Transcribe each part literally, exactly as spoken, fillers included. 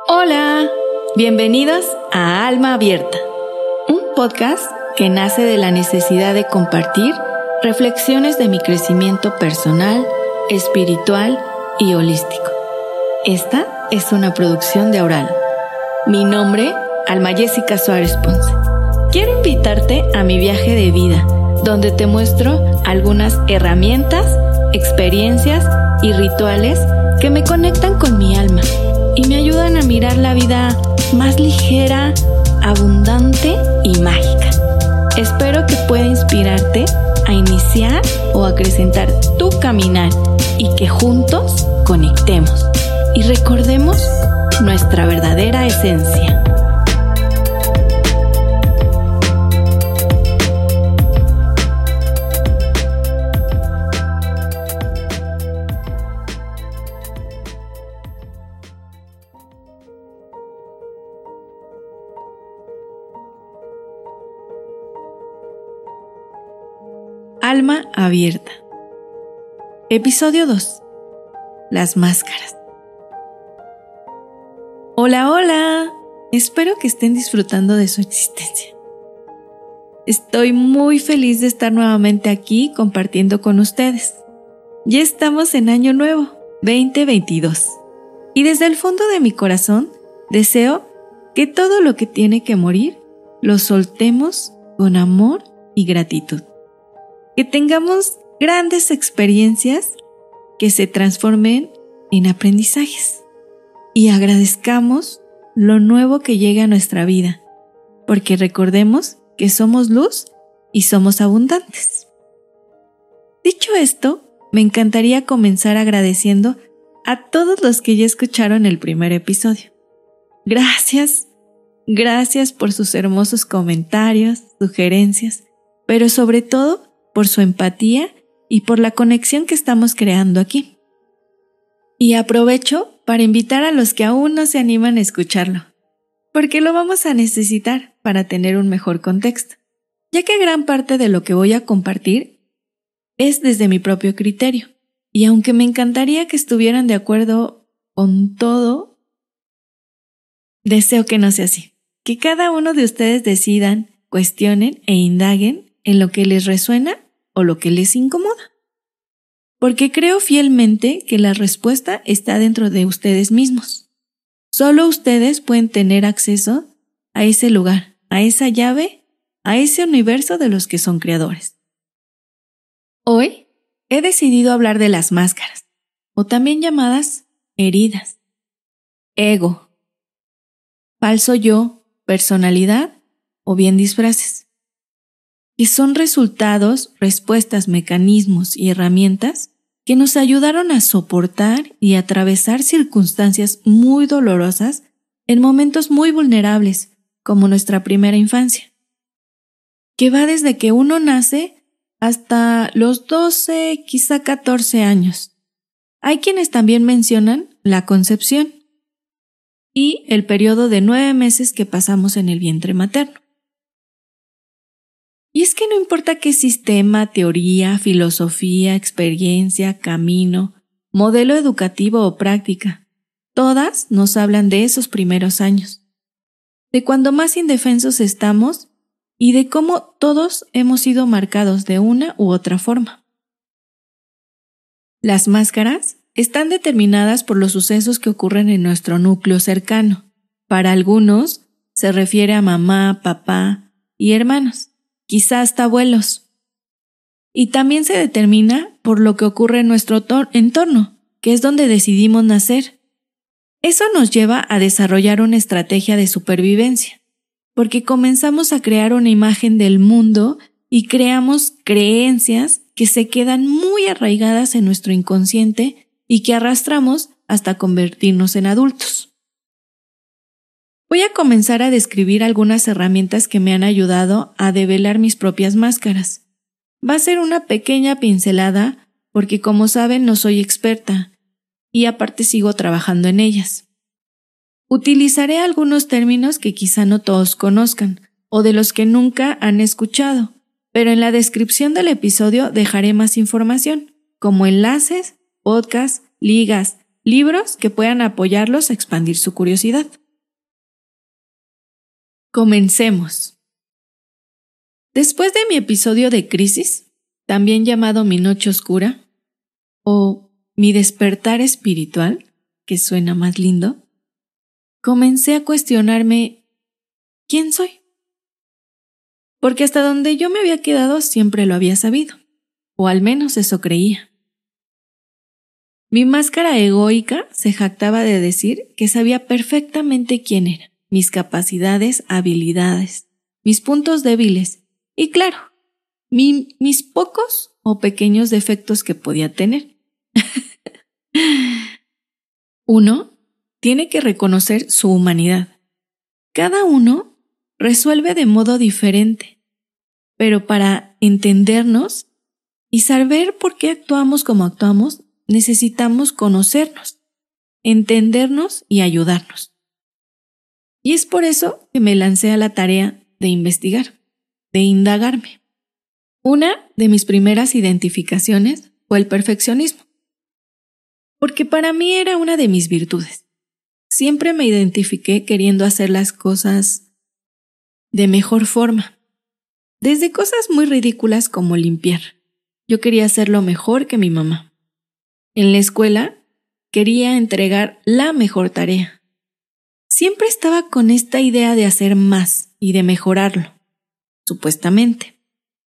Hola, bienvenidos a Alma Abierta, un podcast que nace de la necesidad de compartir reflexiones de mi crecimiento personal, espiritual y holístico. Esta es una producción de Aural. Mi nombre, Alma Jessica Suárez Ponce. Quiero invitarte a mi viaje de vida, donde te muestro algunas herramientas, experiencias y rituales que me conectan con mi alma y me ayudan a mirar la vida más ligera, abundante y mágica. Espero que pueda inspirarte a iniciar o acrecentar tu caminar y que juntos conectemos y recordemos nuestra verdadera esencia. Alma Abierta. Episodio dos. Las máscaras. Hola, hola. Espero que estén disfrutando de su existencia. Estoy muy feliz de estar nuevamente aquí compartiendo con ustedes. Ya estamos en Año Nuevo, veinte veintidós. Y desde el fondo de mi corazón deseo que todo lo que tiene que morir lo soltemos con amor y gratitud. Que tengamos grandes experiencias que se transformen en aprendizajes y agradezcamos lo nuevo que llega a nuestra vida, porque recordemos que somos luz y somos abundantes. Dicho esto, me encantaría comenzar agradeciendo a todos los que ya escucharon el primer episodio. Gracias, gracias por sus hermosos comentarios, sugerencias, pero sobre todo por su empatía y por la conexión que estamos creando aquí. Y aprovecho para invitar a los que aún no se animan a escucharlo, porque lo vamos a necesitar para tener un mejor contexto, ya que gran parte de lo que voy a compartir es desde mi propio criterio. Y aunque me encantaría que estuvieran de acuerdo con todo, deseo que no sea así. Que cada uno de ustedes decidan, cuestionen e indaguen en lo que les resuena o lo que les incomoda. Porque creo fielmente que la respuesta está dentro de ustedes mismos. Solo ustedes pueden tener acceso a ese lugar, a esa llave, a ese universo de los que son creadores. Hoy he decidido hablar de las máscaras, o también llamadas heridas, ego, falso yo, personalidad o bien disfraces, que son resultados, respuestas, mecanismos y herramientas que nos ayudaron a soportar y atravesar circunstancias muy dolorosas en momentos muy vulnerables, como nuestra primera infancia, que va desde que uno nace hasta los doce, quizá catorce años. Hay quienes también mencionan la concepción y el periodo de nueve meses que pasamos en el vientre materno. Y es que no importa qué sistema, teoría, filosofía, experiencia, camino, modelo educativo o práctica, todas nos hablan de esos primeros años, de cuando más indefensos estamos y de cómo todos hemos sido marcados de una u otra forma. Las máscaras están determinadas por los sucesos que ocurren en nuestro núcleo cercano. Para algunos se refiere a mamá, papá y hermanos, quizá hasta abuelos. Y también se determina por lo que ocurre en nuestro entorno, que es donde decidimos nacer. Eso nos lleva a desarrollar una estrategia de supervivencia, porque comenzamos a crear una imagen del mundo y creamos creencias que se quedan muy arraigadas en nuestro inconsciente y que arrastramos hasta convertirnos en adultos. Voy a comenzar a describir algunas herramientas que me han ayudado a develar mis propias máscaras. Va a ser una pequeña pincelada porque, como saben, no soy experta y aparte sigo trabajando en ellas. Utilizaré algunos términos que quizá no todos conozcan o de los que nunca han escuchado, pero en la descripción del episodio dejaré más información, como enlaces, podcasts, ligas, libros que puedan apoyarlos a expandir su curiosidad. Comencemos. Después de mi episodio de crisis, también llamado Mi Noche Oscura, o Mi Despertar Espiritual, que suena más lindo, comencé a cuestionarme ¿quién soy? Porque hasta donde yo me había quedado siempre lo había sabido, o al menos eso creía. Mi máscara egoica se jactaba de decir que sabía perfectamente quién era, mis capacidades, habilidades, mis puntos débiles y, claro, mi, mis pocos o pequeños defectos que podía tener. Uno tiene que reconocer su humanidad. Cada uno resuelve de modo diferente, pero para entendernos y saber por qué actuamos como actuamos, necesitamos conocernos, entendernos y ayudarnos. Y es por eso que me lancé a la tarea de investigar, de indagarme. Una de mis primeras identificaciones fue el perfeccionismo, porque para mí era una de mis virtudes. Siempre me identifiqué queriendo hacer las cosas de mejor forma, desde cosas muy ridículas como limpiar. Yo quería hacerlo mejor que mi mamá. En la escuela quería entregar la mejor tarea. Siempre estaba con esta idea de hacer más y de mejorarlo, supuestamente.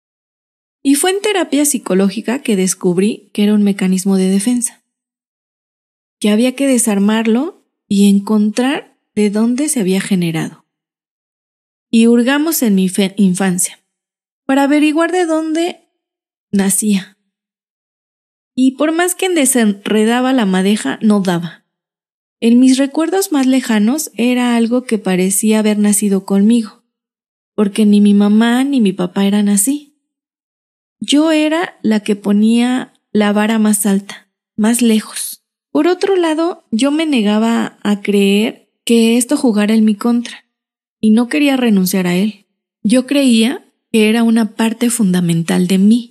Y fue en terapia psicológica que descubrí que era un mecanismo de defensa, que había que desarmarlo y encontrar de dónde se había generado. Y hurgamos en mi fe- infancia para averiguar de dónde nacía. Y por más que desenredaba la madeja, no daba. En mis recuerdos más lejanos era algo que parecía haber nacido conmigo, porque ni mi mamá ni mi papá eran así. Yo era la que ponía la vara más alta, más lejos. Por otro lado, yo me negaba a creer que esto jugara en mi contra, y no quería renunciar a él. Yo creía que era una parte fundamental de mí.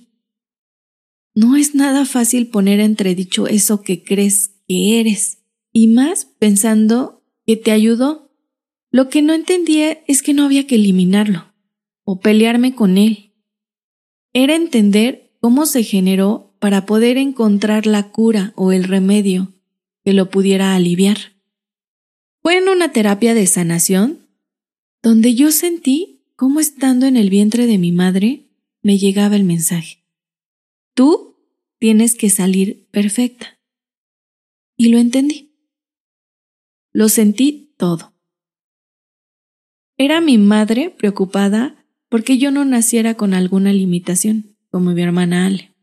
No es nada fácil poner entredicho eso que crees que eres, y más pensando que te ayudó. Lo que no entendía es que no había que eliminarlo o pelearme con él. Era entender cómo se generó para poder encontrar la cura o el remedio que lo pudiera aliviar. Fue en una terapia de sanación donde yo sentí cómo estando en el vientre de mi madre me llegaba el mensaje. Tú tienes que salir perfecta. Y lo entendí. Lo sentí todo. Era mi madre preocupada porque yo no naciera con alguna limitación, como mi hermana Ale.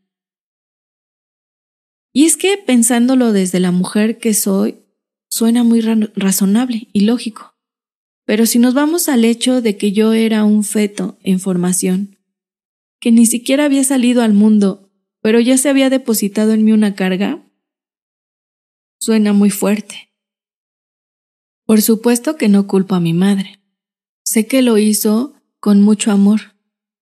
Y es que pensándolo desde la mujer que soy, suena muy ra- razonable y lógico. Pero si nos vamos al hecho de que yo era un feto en formación, que ni siquiera había salido al mundo, pero ya se había depositado en mí una carga, suena muy fuerte. Por supuesto que no culpo a mi madre. Sé que lo hizo con mucho amor.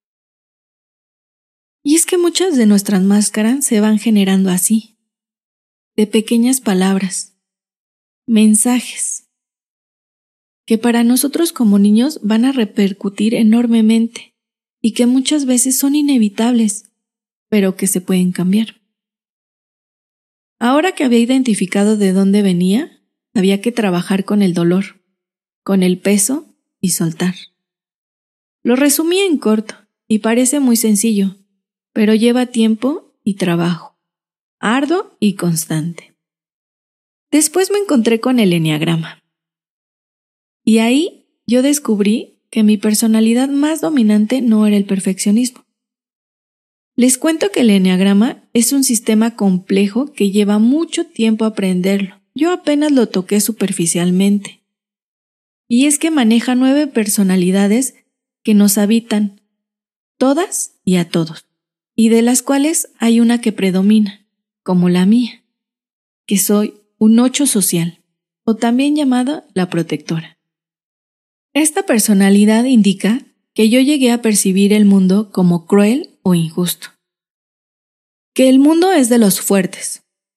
Y es que muchas de nuestras máscaras se van generando así, de pequeñas palabras, mensajes, que para nosotros como niños van a repercutir enormemente y que muchas veces son inevitables, pero que se pueden cambiar. Ahora que había identificado de dónde venía, había que trabajar con el dolor, con el peso y soltar. Lo resumí en corto y parece muy sencillo, pero lleva tiempo y trabajo, arduo y constante. Después me encontré con el eneagrama. Y ahí yo descubrí que mi personalidad más dominante no era el perfeccionismo. Les cuento que el eneagrama es un sistema complejo que lleva mucho tiempo aprenderlo. Yo apenas lo toqué superficialmente. Y es que maneja nueve personalidades que nos habitan, todas y a todos, y de las cuales hay una que predomina, como la mía, que soy un ocho social, o también llamada la protectora. Esta personalidad indica que yo llegué a percibir el mundo como cruel o injusto, que el mundo es de los fuertes,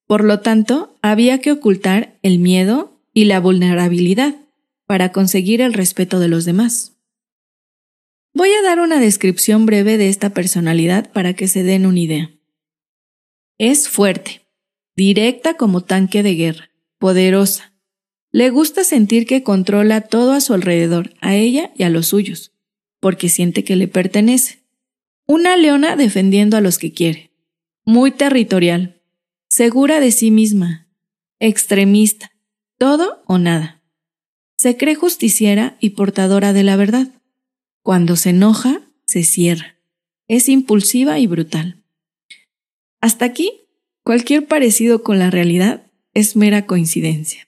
Por lo tanto, había que ocultar el miedo y la vulnerabilidad para conseguir el respeto de los demás. Voy a dar una descripción breve de esta personalidad para que se den una idea. Es fuerte, directa como tanque de guerra, poderosa. Le gusta sentir que controla todo a su alrededor, a ella y a los suyos, porque siente que le pertenece. Una leona defendiendo a los que quiere. Muy territorial, segura de sí misma, extremista, todo o nada. Se cree justiciera y portadora de la verdad. Cuando se enoja, se cierra. Es impulsiva y brutal. Hasta aquí, cualquier parecido con la realidad es mera coincidencia.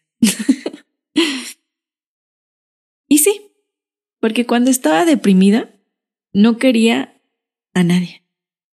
Y sí, porque cuando estaba deprimida, no quería a nadie.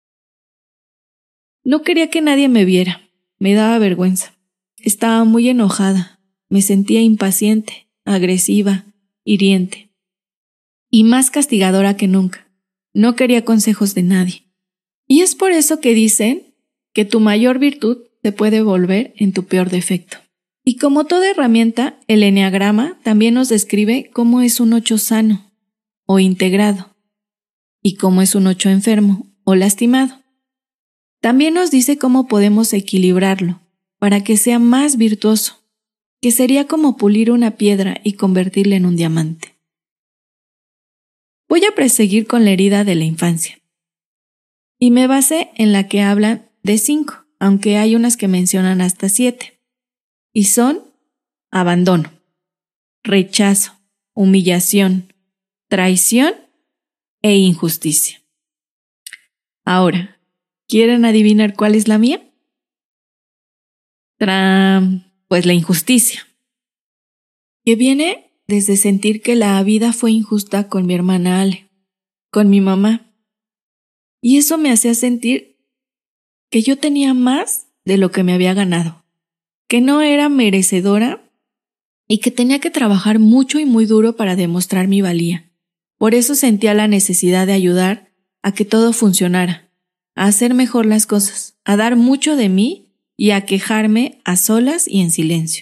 No quería que nadie me viera. Me daba vergüenza. Estaba muy enojada. Me sentía impaciente, agresiva, hiriente. Y más castigadora que nunca. No quería consejos de nadie. Y es por eso que dicen que tu mayor virtud se puede volver en tu peor defecto. Y como toda herramienta, el eneagrama también nos describe cómo es un ocho sano o integrado y cómo es un ocho enfermo o lastimado. También nos dice cómo podemos equilibrarlo para que sea más virtuoso, que sería como pulir una piedra y convertirla en un diamante. Voy a proseguir con la herida de la infancia. Y me basé en la que hablan de cinco, aunque hay unas que mencionan hasta siete. Y son abandono, rechazo, humillación, traición e injusticia. Ahora, ¿quieren adivinar cuál es la mía? Tram, pues la injusticia, que viene desde sentir que la vida fue injusta con mi hermana Ale, con mi mamá. Y eso me hacía sentir que yo tenía más de lo que me había ganado, que no era merecedora y que tenía que trabajar mucho y muy duro para demostrar mi valía. Por eso sentía la necesidad de ayudar a que todo funcionara, a hacer mejor las cosas, a dar mucho de mí y a quejarme a solas y en silencio.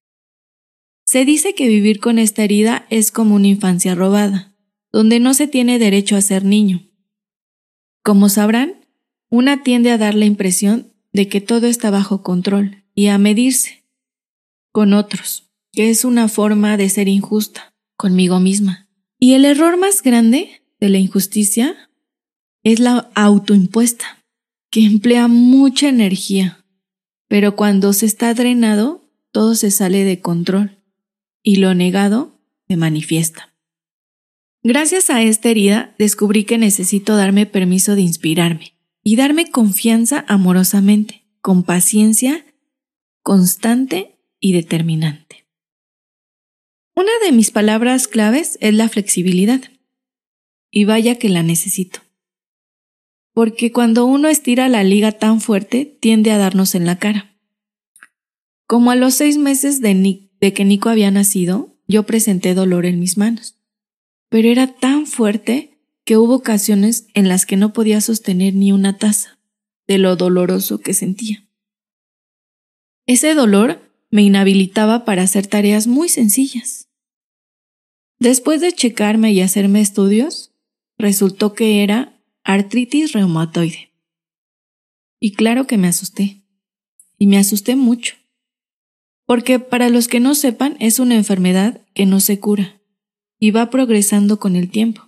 Se dice que vivir con esta herida es como una infancia robada, donde no se tiene derecho a ser niño. Como sabrán, una tiende a dar la impresión de que todo está bajo control y a medirse con otros, que es una forma de ser injusta conmigo misma. Y el error más grande de la injusticia es la autoimpuesta, que emplea mucha energía, pero cuando se está drenado, todo se sale de control y lo negado se manifiesta. Gracias a esta herida descubrí que necesito darme permiso de inspirarme y darme confianza amorosamente, con paciencia constante y determinante. Una de mis palabras claves es la flexibilidad, y vaya que la necesito. Porque cuando uno estira la liga tan fuerte, tiende a darnos en la cara. Como a los seis meses de, Ni- de que Nico había nacido, yo presenté dolor en mis manos. Pero era tan fuerte que hubo ocasiones en las que no podía sostener ni una taza, de lo doloroso que sentía. Ese dolor me inhabilitaba para hacer tareas muy sencillas. Después de checarme y hacerme estudios, resultó que era artritis reumatoide. Y claro que me asusté. Y me asusté mucho. Porque para los que no sepan, es una enfermedad que no se cura y va progresando con el tiempo.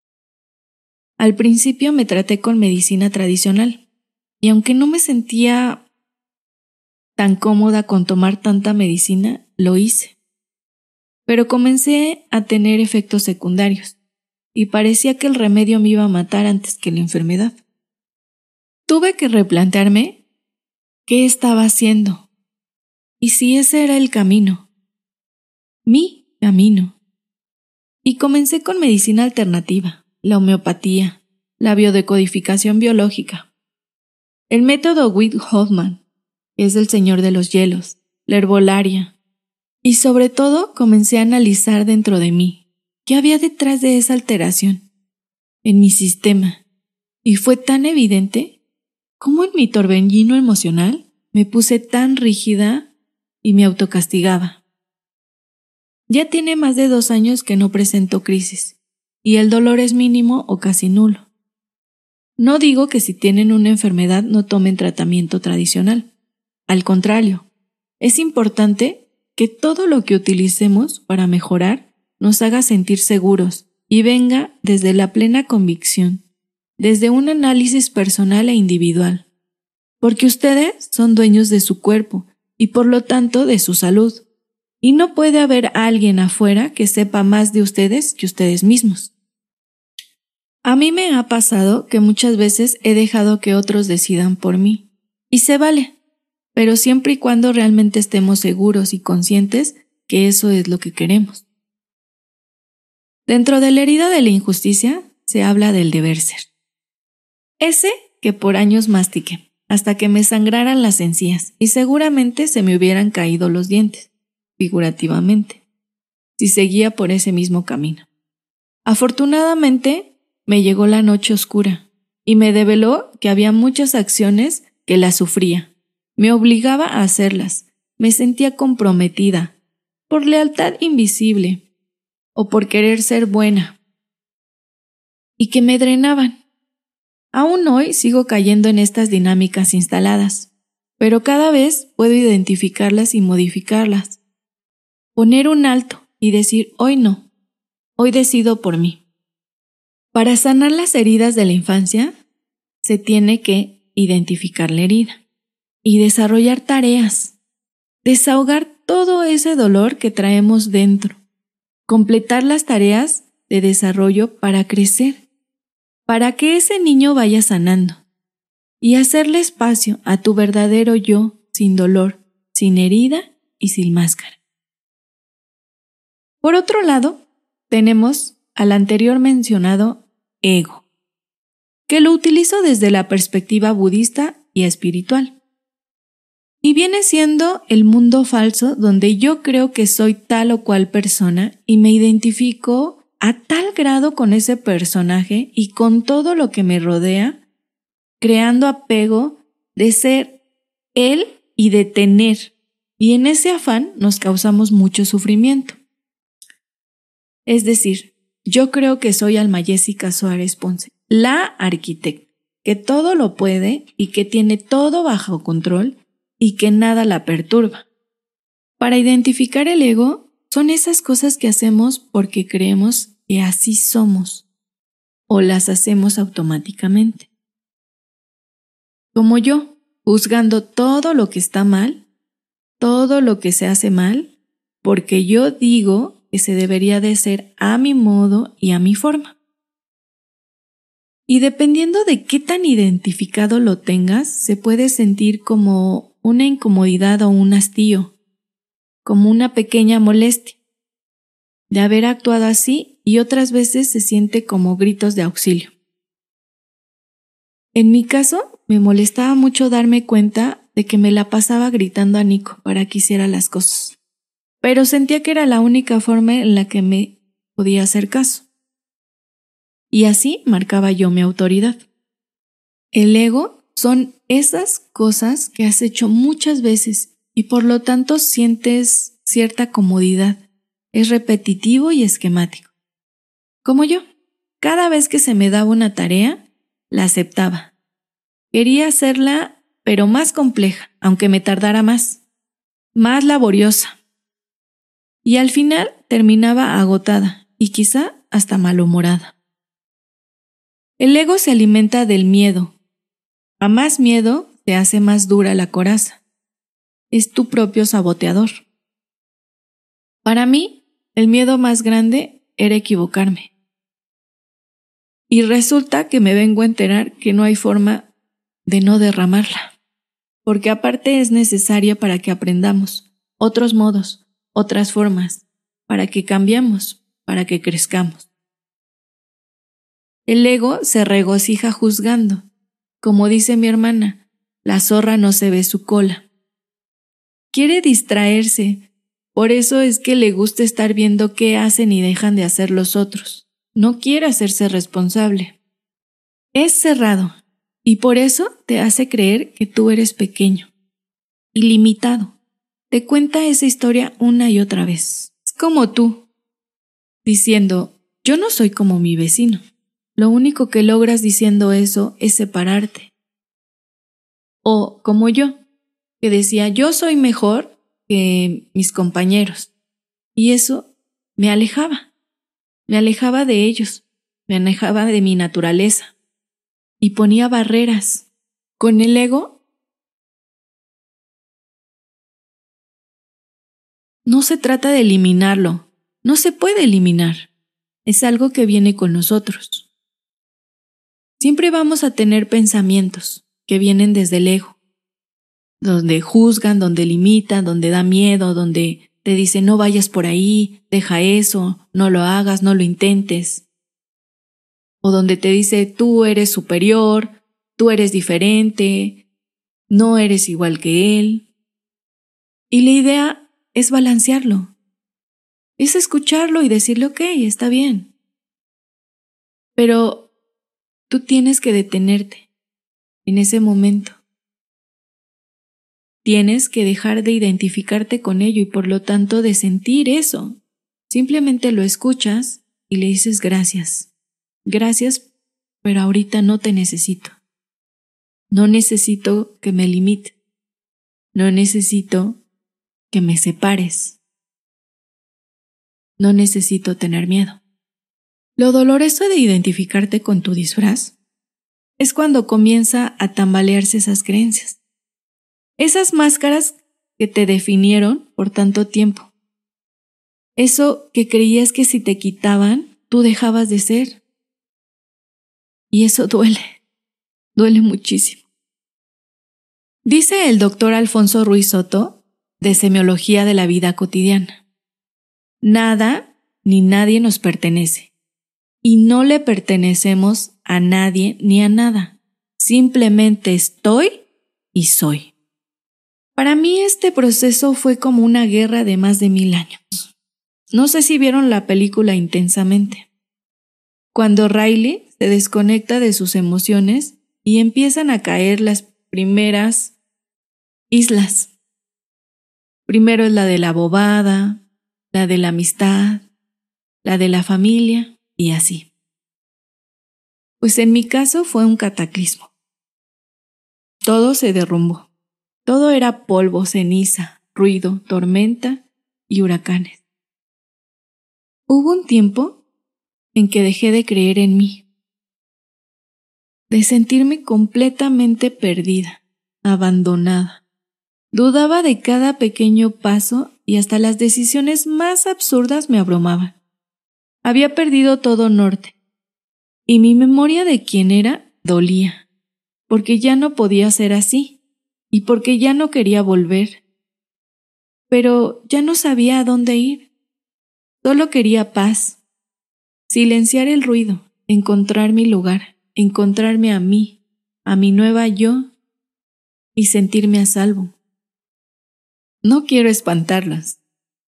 Al principio me traté con medicina tradicional y aunque no me sentía tan cómoda con tomar tanta medicina, lo hice. Pero comencé a tener efectos secundarios y parecía que el remedio me iba a matar antes que la enfermedad. Tuve que replantearme qué estaba haciendo y si ese era el camino, mi camino. Y comencé con medicina alternativa, la homeopatía, la biodecodificación biológica, el método Witt-Hoffman, que es el señor de los hielos, la herbolaria, y sobre todo comencé a analizar dentro de mí qué había detrás de esa alteración, en mi sistema, y fue tan evidente como en mi torbellino emocional me puse tan rígida y me autocastigaba. Ya tiene más de dos años que no presento crisis, y el dolor es mínimo o casi nulo. No digo que si tienen una enfermedad no tomen tratamiento tradicional. Al contrario, es importante que todo lo que utilicemos para mejorar nos haga sentir seguros y venga desde la plena convicción, desde un análisis personal e individual, porque ustedes son dueños de su cuerpo y por lo tanto de su salud, y no puede haber alguien afuera que sepa más de ustedes que ustedes mismos. A mí me ha pasado que muchas veces he dejado que otros decidan por mí, y se vale, pero siempre y cuando realmente estemos seguros y conscientes que eso es lo que queremos. Dentro de la herida de la injusticia se habla del deber ser. Ese que por años mastiqué, hasta que me sangraran las encías y seguramente se me hubieran caído los dientes, figurativamente, si seguía por ese mismo camino. Afortunadamente, me llegó la noche oscura y me develó que había muchas acciones que las sufría. Me obligaba a hacerlas, me sentía comprometida, por lealtad invisible o por querer ser buena, y que me drenaban. Aún hoy sigo cayendo en estas dinámicas instaladas, pero cada vez puedo identificarlas y modificarlas. Poner un alto y decir hoy no, hoy decido por mí. Para sanar las heridas de la infancia, se tiene que identificar la herida y desarrollar tareas, desahogar todo ese dolor que traemos dentro, completar las tareas de desarrollo para crecer, para que ese niño vaya sanando y hacerle espacio a tu verdadero yo sin dolor, sin herida y sin máscara. Por otro lado, tenemos al anterior mencionado ego, que lo utilizo desde la perspectiva budista y espiritual. Y viene siendo el mundo falso donde yo creo que soy tal o cual persona y me identifico a tal grado con ese personaje y con todo lo que me rodea, creando apego de ser él y de tener, y en ese afán nos causamos mucho sufrimiento. Es decir, yo creo que soy Alma Jessica Suárez Ponce, la arquitecta, que todo lo puede y que tiene todo bajo control y que nada la perturba. Para identificar el ego, son esas cosas que hacemos porque creemos que así somos o las hacemos automáticamente. Como yo, juzgando todo lo que está mal, todo lo que se hace mal, porque yo digo que se debería de ser a mi modo y a mi forma. Y dependiendo de qué tan identificado lo tengas, se puede sentir como una incomodidad o un hastío, como una pequeña molestia de haber actuado así, y otras veces se siente como gritos de auxilio. En mi caso, me molestaba mucho darme cuenta de que me la pasaba gritando a Nico para que hiciera las cosas, pero sentía que era la única forma en la que me podía hacer caso. Y así marcaba yo mi autoridad. El ego son esas cosas que has hecho muchas veces y por lo tanto sientes cierta comodidad. Es repetitivo y esquemático. Como yo, cada vez que se me daba una tarea, la aceptaba. Quería hacerla, pero más compleja, aunque me tardara más, más laboriosa. Y al final terminaba agotada y quizá hasta malhumorada. El ego se alimenta del miedo. A más miedo te hace más dura la coraza. Es tu propio saboteador. Para mí, el miedo más grande era equivocarme. Y resulta que me vengo a enterar que no hay forma de no derramarla, porque aparte es necesaria para que aprendamos otros modos, otras formas, para que cambiemos, para que crezcamos. El ego se regocija juzgando. Como dice mi hermana, la zorra no se ve su cola. Quiere distraerse, por eso es que le gusta estar viendo qué hacen y dejan de hacer los otros. No quiere hacerse responsable. Es cerrado y por eso te hace creer que tú eres pequeño, ilimitado. Te cuenta esa historia una y otra vez. Es como tú, diciendo, yo no soy como mi vecino. Lo único que logras diciendo eso es separarte. O como yo, que decía, yo soy mejor que mis compañeros. Y eso me alejaba. Me alejaba de ellos. Me alejaba de mi naturaleza. Y ponía barreras. Con el ego no se trata de eliminarlo. No se puede eliminar. Es algo que viene con nosotros. Siempre vamos a tener pensamientos que vienen desde el ego, donde juzgan, donde limitan, donde da miedo, donde te dicen no vayas por ahí, deja eso, no lo hagas, no lo intentes. O donde te dice tú eres superior, tú eres diferente, no eres igual que él. Y la idea es balancearlo. Es escucharlo y decirle ok, está bien. Pero tú tienes que detenerte en ese momento. Tienes que dejar de identificarte con ello y por lo tanto de sentir eso. Simplemente lo escuchas y le dices gracias. Gracias, pero ahorita no te necesito. No necesito que me limite. No necesito que me separes. No necesito tener miedo. Lo doloroso de identificarte con tu disfraz es cuando comienza a tambalearse esas creencias. Esas máscaras que te definieron por tanto tiempo. Eso que creías que si te quitaban, tú dejabas de ser. Y eso duele, duele muchísimo. Dice el doctor Alfonso Ruiz Soto, de Semiología de la Vida Cotidiana. Nada ni nadie nos pertenece. Y no le pertenecemos a nadie ni a nada. Simplemente estoy y soy. Para mí este proceso fue como una guerra de más de mil años. No sé si vieron la película Intensamente. Cuando Riley se desconecta de sus emociones y empiezan a caer las primeras islas. Primero es la de la bobada, la de la amistad, la de la familia y así. Pues en mi caso fue un cataclismo. Todo se derrumbó. Todo era polvo, ceniza, ruido, tormenta y huracanes. Hubo un tiempo en que dejé de creer en mí, de sentirme completamente perdida, abandonada. Dudaba de cada pequeño paso y hasta las decisiones más absurdas me abrumaban. Había perdido todo norte y mi memoria de quién era dolía, porque ya no podía ser así. Y porque ya no quería volver. Pero ya no sabía a dónde ir. Solo quería paz. Silenciar el ruido, encontrar mi lugar, encontrarme a mí, a mi nueva yo, y sentirme a salvo. No quiero espantarlas.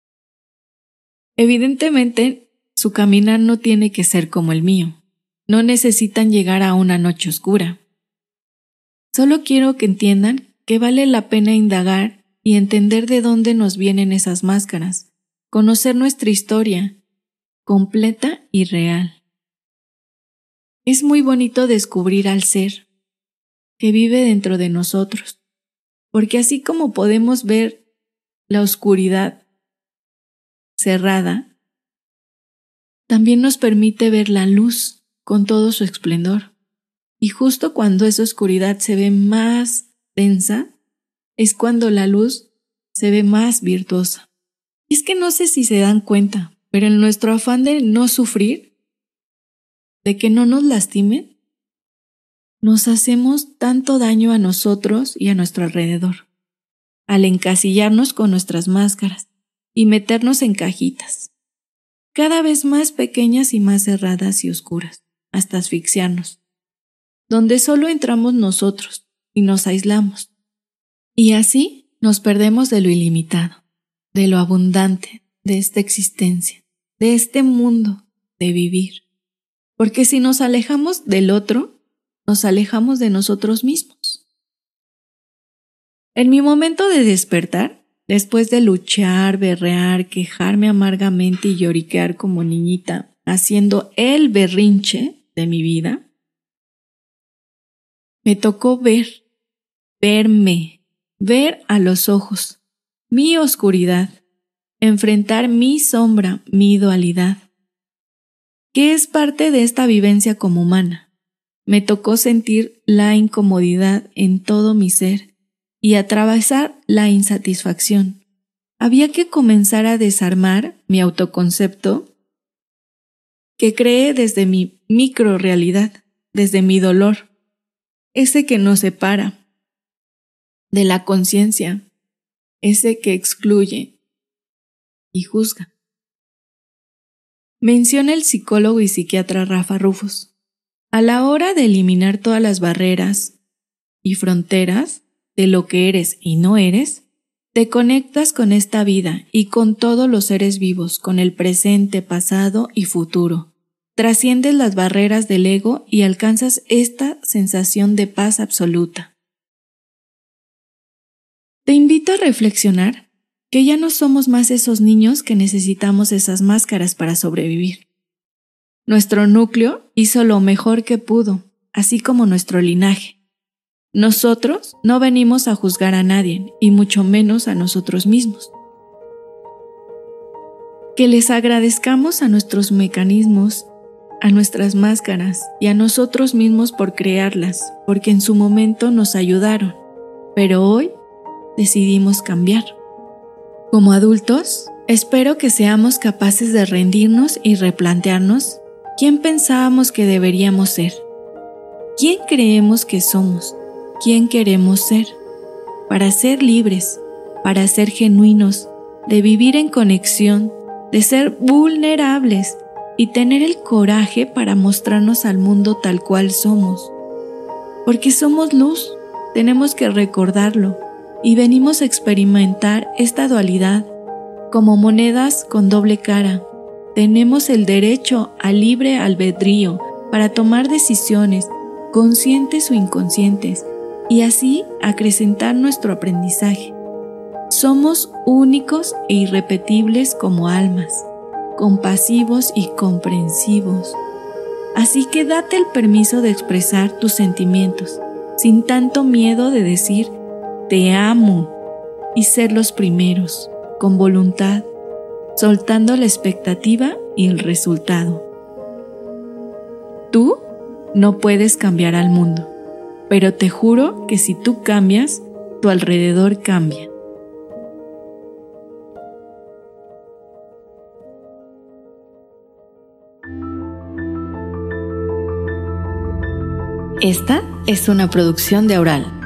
Evidentemente, su caminar no tiene que ser como el mío. No necesitan llegar a una noche oscura. Solo quiero que entiendan que vale la pena indagar y entender de dónde nos vienen esas máscaras, conocer nuestra historia, completa y real. Es muy bonito descubrir al ser que vive dentro de nosotros, porque así como podemos ver la oscuridad cerrada, también nos permite ver la luz con todo su esplendor. Y justo cuando esa oscuridad se ve más densa, es cuando la luz se ve más virtuosa. Y es que no sé si se dan cuenta, pero en nuestro afán de no sufrir, de que no nos lastimen, nos hacemos tanto daño a nosotros y a nuestro alrededor, al encasillarnos con nuestras máscaras y meternos en cajitas, cada vez más pequeñas y más cerradas y oscuras, hasta asfixiarnos, donde solo entramos nosotros y nos aislamos. Y así nos perdemos de lo ilimitado, de lo abundante, de esta existencia, de este mundo, de vivir. Porque si nos alejamos del otro, nos alejamos de nosotros mismos. En mi momento de despertar, después de luchar, berrear, quejarme amargamente y lloriquear como niñita, haciendo el berrinche de mi vida, me tocó ver, verme, ver a los ojos, mi oscuridad, enfrentar mi sombra, mi dualidad, que es parte de esta vivencia como humana. Me tocó sentir la incomodidad en todo mi ser y atravesar la insatisfacción. Había que comenzar a desarmar mi autoconcepto que creé desde mi microrealidad, desde mi dolor, ese que nos separa de la conciencia, ese que excluye y juzga. Menciona el psicólogo y psiquiatra Rafa Rufus. A la hora de eliminar todas las barreras y fronteras de lo que eres y no eres, te conectas con esta vida y con todos los seres vivos, con el presente, pasado y futuro. Trasciendes las barreras del ego y alcanzas esta sensación de paz absoluta. Te invito a reflexionar que ya no somos más esos niños que necesitamos esas máscaras para sobrevivir. Nuestro núcleo hizo lo mejor que pudo, así como nuestro linaje. Nosotros no venimos a juzgar a nadie, y mucho menos a nosotros mismos. Que les agradezcamos a nuestros mecanismos, a nuestras máscaras y a nosotros mismos por crearlas, porque en su momento nos ayudaron, pero hoy decidimos cambiar. Como adultos, espero que seamos capaces de rendirnos y replantearnos quién pensábamos que deberíamos ser, quién creemos que somos, quién queremos ser, para ser libres, para ser genuinos, de vivir en conexión, de ser vulnerables y tener el coraje para mostrarnos al mundo tal cual somos. Porque somos luz, tenemos que recordarlo y venimos a experimentar esta dualidad como monedas con doble cara. Tenemos el derecho al libre albedrío para tomar decisiones, conscientes o inconscientes, y así acrecentar nuestro aprendizaje. Somos únicos e irrepetibles como almas, compasivos y comprensivos. Así que date el permiso de expresar tus sentimientos, sin tanto miedo de decir te amo y ser los primeros, con voluntad, soltando la expectativa y el resultado. Tú no puedes cambiar al mundo, pero te juro que si tú cambias, tu alrededor cambia. Esta es una producción de Aural.